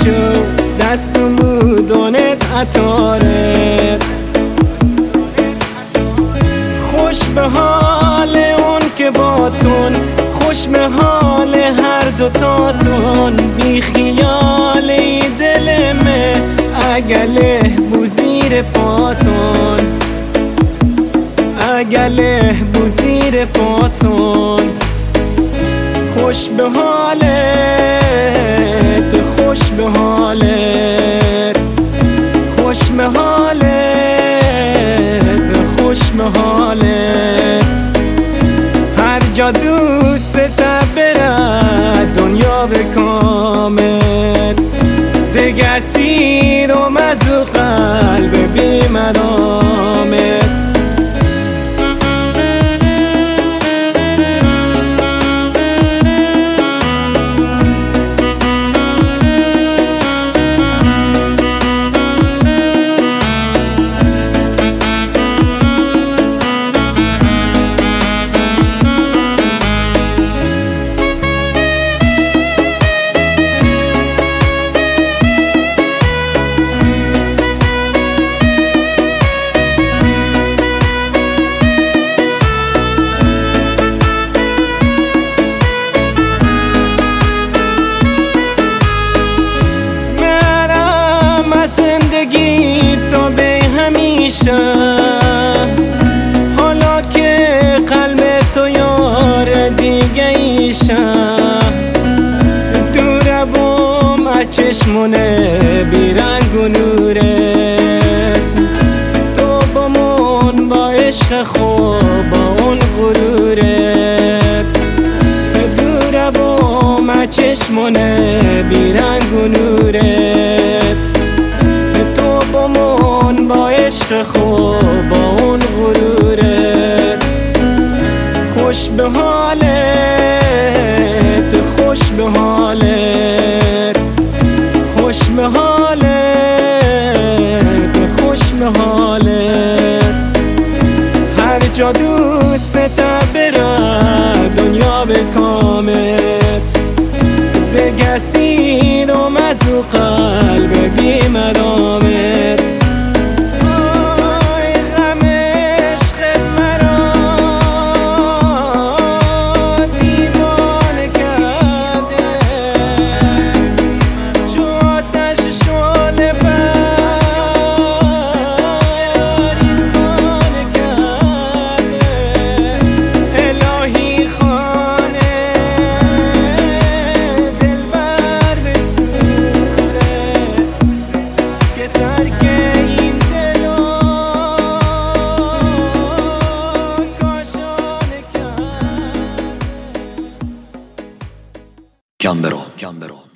شو دست و مودونت عطارت. خوش به حال اون که باتون، خوش به حال هر دوتاتون. بی خیالی دلمه اگله بوزیر پاتون، اگله بوزیر پاتون. خوش به حالت، خوش به حالت، خوش به حالت، خوش به حالت. هر جا دوست برد دنیا به کامت. دگه سیرم از قلب بی مرامت. تو به همیشه حالا که قلب تو یار دیگه ایشه. دوره بوم از چشمونه بیرنگ و نورت. تو بمون با عشق خوب با اون غرورت. دوره بوم از چشمونه بیرنگ و نورت. با عشق خوب با اون غرورت. خوش به حالت، خوش به حالت، خوش به حالت، خوش به حالت. هر جا دوست بره دنیا به کامت. دگه سیرم از قلب بی مرامت. Gambero.